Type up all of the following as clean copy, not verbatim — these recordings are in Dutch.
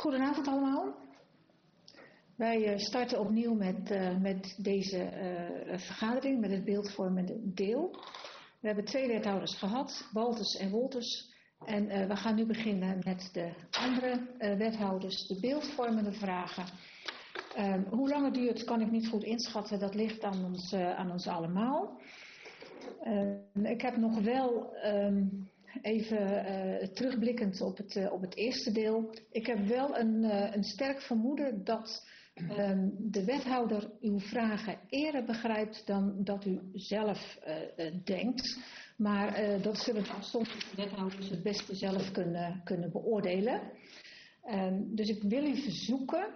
Goedenavond allemaal. Wij starten opnieuw met deze vergadering, met het beeldvormende deel. We hebben 2 wethouders gehad, Baltes en Wolters. En we gaan nu beginnen met de andere wethouders, de beeldvormende vragen. Hoe lang het duurt kan ik niet goed inschatten, dat ligt aan ons allemaal. Ik heb nog wel even terugblikkend op het eerste deel. Ik heb wel een sterk vermoeden dat de wethouder uw vragen eerder begrijpt dan dat u zelf denkt. Maar dat zullen de afzonderlijke wethouders het beste zelf kunnen beoordelen. Dus ik wil u verzoeken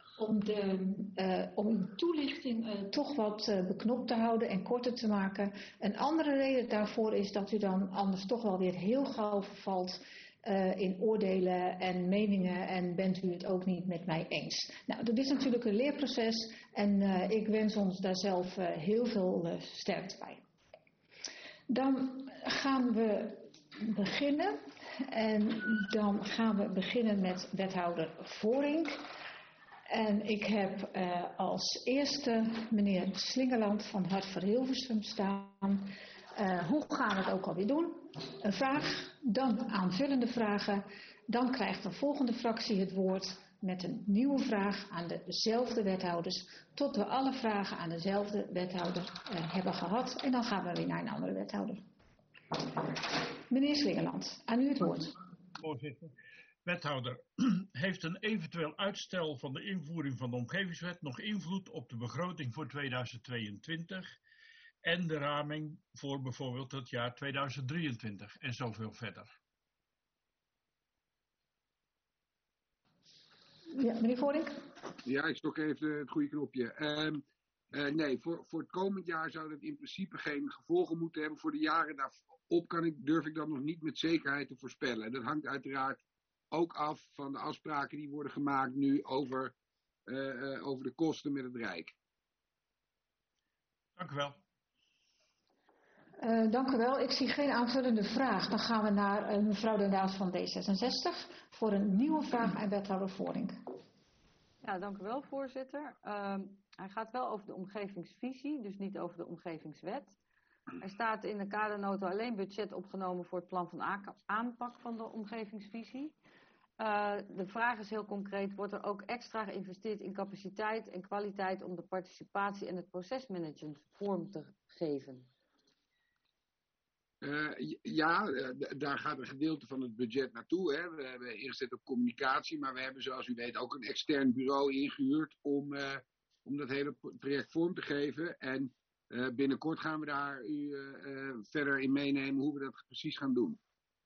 om uw toelichting toch wat beknopt te houden en korter te maken. Een andere reden daarvoor is dat u dan anders toch wel weer heel gauw vervalt in oordelen en meningen en bent u het ook niet met mij eens. Nou, dat is natuurlijk een leerproces en ik wens ons daar zelf heel veel sterkte bij. Dan gaan we beginnen en dan gaan we beginnen met wethouder Voorink. En ik heb als eerste meneer Slingerland van Hart voor Hilversum staan. Hoe gaan we het ook alweer doen? Een vraag, dan aanvullende vragen. Dan krijgt de volgende fractie het woord met een nieuwe vraag aan dezelfde wethouders. Tot we alle vragen aan dezelfde wethouder hebben gehad. En dan gaan we weer naar een andere wethouder. Meneer Slingerland, aan u het woord. Voorzitter. Wethouder, heeft een eventueel uitstel van de invoering van de omgevingswet nog invloed op de begroting voor 2022 en de raming voor bijvoorbeeld het jaar 2023 en zoveel verder? Ja, meneer Voorink. Ja, ik stok even het goede knopje. Nee, voor het komend jaar zou dat in principe geen gevolgen moeten hebben. Voor de jaren daarop durf ik dat nog niet met zekerheid te voorspellen. Dat hangt uiteraard ook af van de afspraken die worden gemaakt nu over de kosten met het Rijk. Dank u wel. Dank u wel. Ik zie geen aanvullende vraag. Dan gaan we naar mevrouw Den Daas van D66 voor een nieuwe vraag aan wethouder Voorink. Ja, dank u wel, voorzitter. Hij gaat wel over de omgevingsvisie, dus niet over de omgevingswet. Er staat in de kadernota alleen budget opgenomen voor het plan van aanpak van de omgevingsvisie. De vraag is heel concreet, wordt er ook extra geïnvesteerd in capaciteit en kwaliteit om de participatie en het procesmanagement vorm te geven? Daar gaat een gedeelte van het budget naartoe. Hè. We hebben ingezet op communicatie, maar we hebben zoals u weet ook een extern bureau ingehuurd om dat hele project vorm te geven. En binnenkort gaan we daar u verder in meenemen hoe we dat precies gaan doen.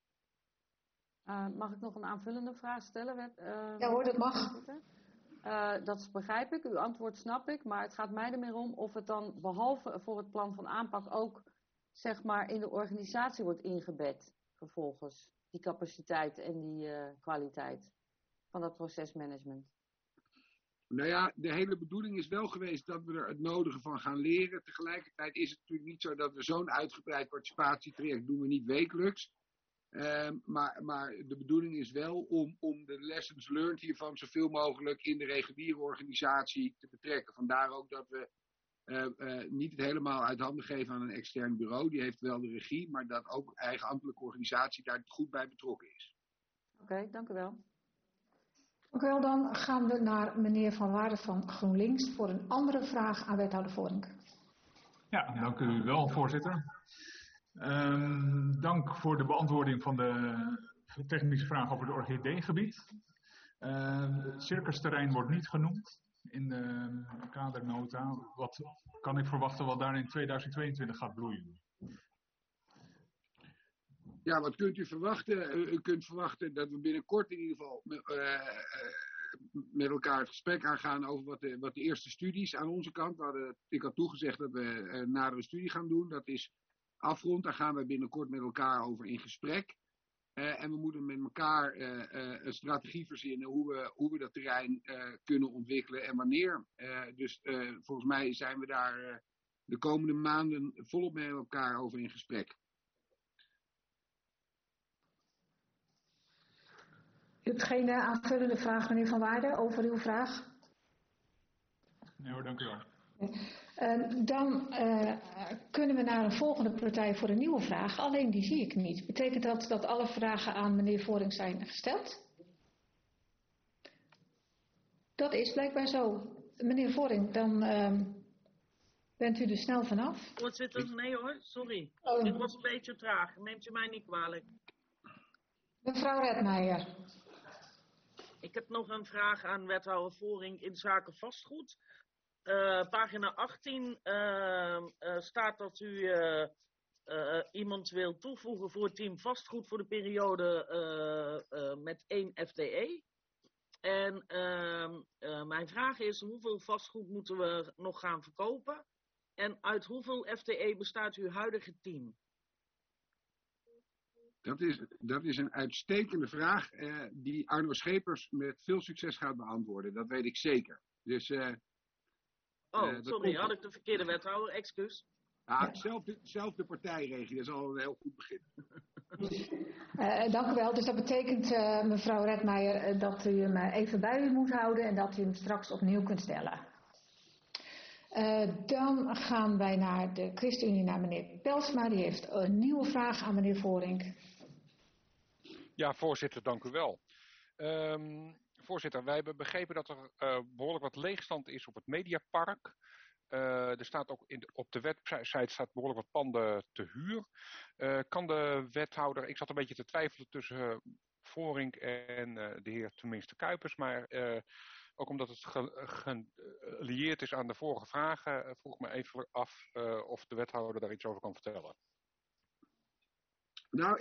Mag ik nog een aanvullende vraag stellen? Ja hoor, dat mag. Dat begrijp ik, uw antwoord snap ik, maar het gaat mij er meer om of het dan behalve voor het plan van aanpak ook zeg maar in de organisatie wordt ingebed vervolgens, die capaciteit en die kwaliteit van dat procesmanagement. Nou ja, de hele bedoeling is wel geweest dat we er het nodige van gaan leren. Tegelijkertijd is het natuurlijk niet zo dat we zo'n uitgebreid participatietraject doen we niet wekelijks. Maar de bedoeling is wel om de lessons learned hiervan zoveel mogelijk in de reguliere organisatie te betrekken. Vandaar ook dat we niet het helemaal uit handen geven aan een extern bureau. Die heeft wel de regie, maar dat ook eigen ambtelijke organisatie daar goed bij betrokken is. Oké, dank u wel. Dank u wel, dan gaan we naar meneer Van Waarden van GroenLinks voor een andere vraag aan wethouder Voorink. Ja, dank u wel, voorzitter. Dank voor de beantwoording van de technische vraag over het orchideegebied. Het circusterrein wordt niet genoemd in de kadernota. Wat kan ik verwachten wat daar in 2022 gaat bloeien? Ja, wat kunt u verwachten? U kunt verwachten dat we binnenkort in ieder geval met elkaar het gesprek aangaan over wat de eerste studies aan onze kant. Ik had toegezegd dat we een nadere studie gaan doen. Dat is afgerond. Daar gaan we binnenkort met elkaar over in gesprek. En we moeten met elkaar een strategie verzinnen hoe we dat terrein kunnen ontwikkelen en wanneer. Dus volgens mij zijn we daar de komende maanden volop met elkaar over in gesprek. U hebt geen aanvullende vraag, meneer Van Waarden, over uw vraag? Nee hoor, dank u wel. Dan kunnen we naar een volgende partij voor een nieuwe vraag. Alleen die zie ik niet. Betekent dat dat alle vragen aan meneer Voring zijn gesteld? Dat is blijkbaar zo. Meneer Voring, dan bent u er snel vanaf. Voorzitter, nee hoor, sorry. Oh. Dit was een beetje traag. Neemt u mij niet kwalijk. Mevrouw Redmeijer. Ik heb nog een vraag aan wethouder Voring in zaken vastgoed. Pagina 18 staat dat u iemand wil toevoegen voor het team vastgoed voor de periode met 1 FTE. En mijn vraag is, hoeveel vastgoed moeten we nog gaan verkopen? En uit hoeveel FTE bestaat uw huidige team? Dat is een uitstekende vraag die Arno Schepers met veel succes gaat beantwoorden. Dat weet ik zeker. Dus, sorry, had ik de verkeerde wethouder, excuus. Zelfde partijregie, dat is al een heel goed begin. Dank u wel. Dus dat betekent, mevrouw Redmeijer, dat u hem even bij u moet houden en dat u hem straks opnieuw kunt stellen. Dan gaan wij naar de ChristenUnie, naar meneer Pelsma. Die heeft een nieuwe vraag aan meneer Voring. Ja, voorzitter, dank u wel. Voorzitter, wij hebben begrepen dat er behoorlijk wat leegstand is op het Mediapark. Er staat ook op de website staat behoorlijk wat panden te huur. Kan de wethouder, ik zat een beetje te twijfelen tussen Voring en de heer tenminste Kuipers, maar ook omdat het gelieerd is aan de vorige vragen, vroeg me even af of de wethouder daar iets over kan vertellen. Nou,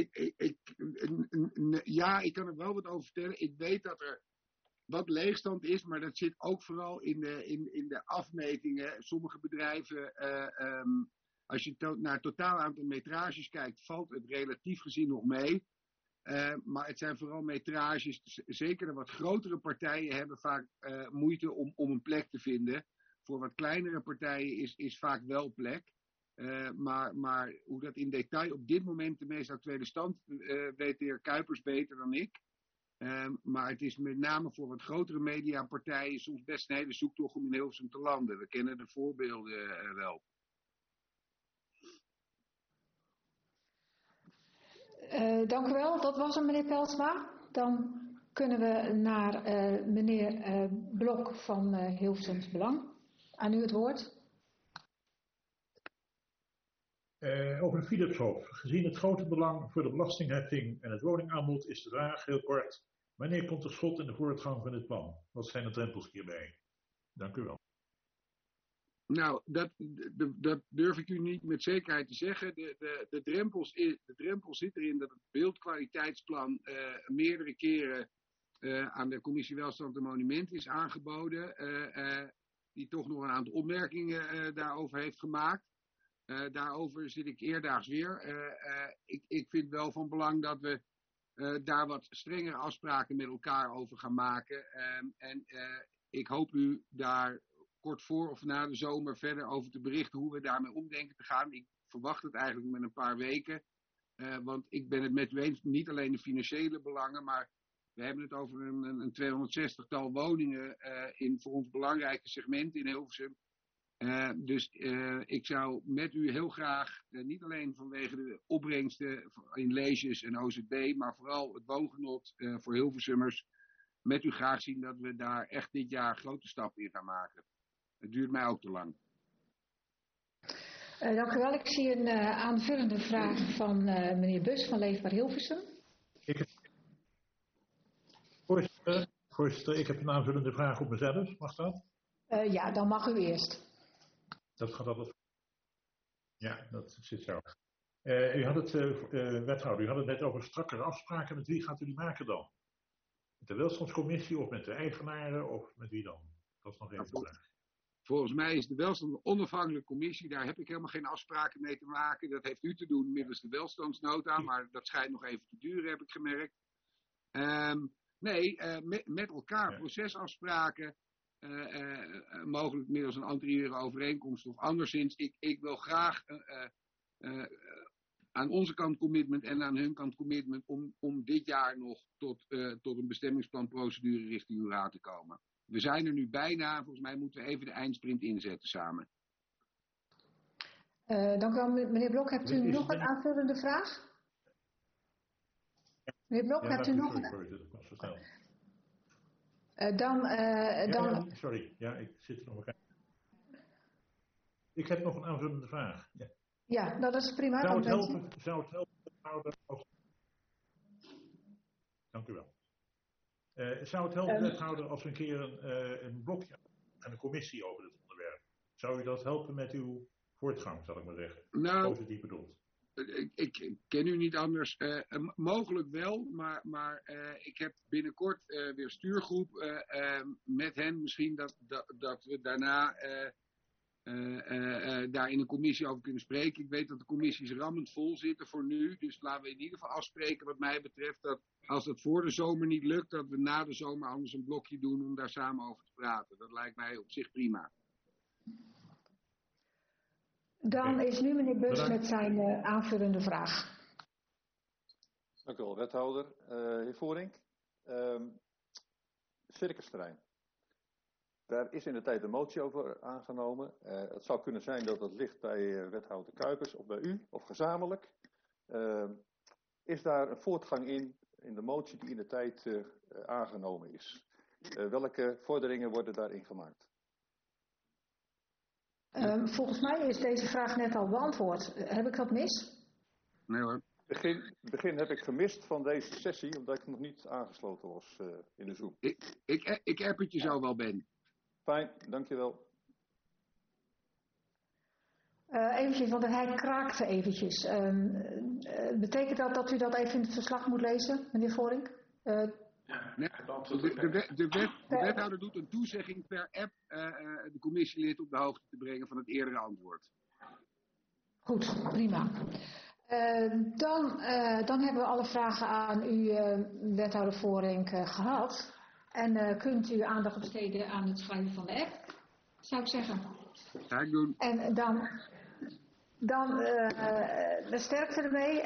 ik kan er wel wat over vertellen. Ik weet dat er wat leegstand is, maar dat zit ook vooral in de afmetingen. Sommige bedrijven, als je naar het totaal aantal metrages kijkt, valt het relatief gezien nog mee. Maar het zijn vooral metrages, zeker de wat grotere partijen hebben vaak moeite om een plek te vinden. Voor wat kleinere partijen is vaak wel plek. Maar hoe dat in detail op dit moment de meest actuele stand weet de heer Kuipers beter dan ik. Maar het is met name voor wat grotere mediapartijen soms best een hele zoektocht om in Hilversum te landen. We kennen de voorbeelden wel. Dank u wel. Dat was hem, meneer Pelsma. Dan kunnen we naar meneer Blok van Hilversums Belang. Aan u het woord. Over de Philipshof. Gezien het grote belang voor de belastingheffing en het woningaanbod is de vraag heel kort. Wanneer komt er schot in de voortgang van dit plan? Wat zijn de drempels hierbij? Dank u wel. Nou, dat durf ik u niet met zekerheid te zeggen. De drempel zit erin dat het beeldkwaliteitsplan meerdere keren aan de Commissie Welstand en Monumenten is aangeboden. Die toch nog een aantal opmerkingen daarover heeft gemaakt. Daarover zit ik eerdaags weer. Ik vind wel van belang dat we daar wat strengere afspraken met elkaar over gaan maken. Ik hoop u daar kort voor of na de zomer verder over te berichten hoe we daarmee omdenken te gaan. Ik verwacht het eigenlijk met een paar weken. Want ik ben het met u eens, niet alleen de financiële belangen, maar we hebben het over een 260-tal woningen in voor ons belangrijke segment in Hilversum. Dus ik zou met u heel graag, niet alleen vanwege de opbrengsten in leges en OZB, maar vooral het woongenot voor Hilversummers, met u graag zien dat we daar echt dit jaar grote stappen in gaan maken. Het duurt mij ook te lang. Dank u wel. Ik zie een aanvullende vraag van meneer Bus van Leefbaar Hilversum. Voorzitter, ik heb een aanvullende vraag op mezelf. Mag dat? Ja, dan mag u eerst. Dat gaat altijd. Ja, dat zit zo. U had het, wethouder, u had het net over strakkere afspraken. Met wie gaat u die maken dan? Met de welstandscommissie of met de eigenaren of met wie dan? Dat is nog even de vraag. Volgens mij is de welstand een onafhankelijke commissie. Daar heb ik helemaal geen afspraken mee te maken. Dat heeft u te doen middels de welstandsnota. Maar dat schijnt nog even te duren, heb ik gemerkt. Met elkaar procesafspraken. Mogelijk middels een anterieure overeenkomst of anderszins. Ik wil graag aan onze kant commitment en aan hun kant commitment om dit jaar nog tot een bestemmingsplanprocedure richting uw raad te komen. We zijn er nu bijna, volgens mij moeten we even de eindsprint inzetten samen. Dank u wel, meneer Blok. Hebt u nog een aanvullende vraag? Meneer Blok, hebt u nog een... Sorry, ja, ik zit er nog een. Ik heb nog een aanvullende vraag. Ja, dat is prima. Zou het helpen wethouder als... Dank u wel. Zou het helpen wethouder als we een keer een blokje aan een commissie over dit onderwerp? Zou u dat helpen met uw voortgang, zal ik maar zeggen? Nou, positief bedoeld. Ik ken u niet anders. Mogelijk wel, maar ik heb binnenkort weer stuurgroep met hen. Misschien dat we daarna daar in een commissie over kunnen spreken. Ik weet dat de commissies rammend vol zitten voor nu. Dus laten we in ieder geval afspreken wat mij betreft dat als het voor de zomer niet lukt, dat we na de zomer anders een blokje doen om daar samen over te praten. Dat lijkt mij op zich prima. Dan is nu meneer Bus met zijn aanvullende vraag. Dank u wel, wethouder. Heer Voorink, circusterrein. Daar is in de tijd een motie over aangenomen. Het zou kunnen zijn dat het ligt bij wethouder Kuipers of bij u, of gezamenlijk. Is daar een voortgang in de motie die in de tijd aangenomen is? Welke vorderingen worden daarin gemaakt? Volgens mij is deze vraag net al beantwoord. Heb ik dat mis? Nee hoor. Begin heb ik gemist van deze sessie, omdat ik nog niet aangesloten was in de Zoom. Ik app het je zo wel, Ben. Fijn, dankjewel. Eventjes, want hij kraakte eventjes. Betekent dat dat u dat even in het verslag moet lezen, meneer Voorink? Nee, de wethouder doet een toezegging per app de commissielid op de hoogte te brengen van het eerdere antwoord. Goed, prima. Dan hebben we alle vragen aan u, wethouder Voorink, gehad. En kunt u aandacht besteden aan het schrijven van de app, zou ik zeggen. Ga ik doen. En dan sterkte ermee.